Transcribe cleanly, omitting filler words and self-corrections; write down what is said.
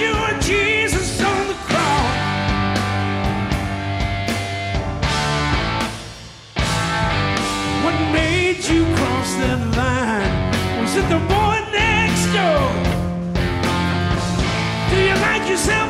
you were Jesus on the cross. What made you cross that line? Was it the boy next door? Do you like yourself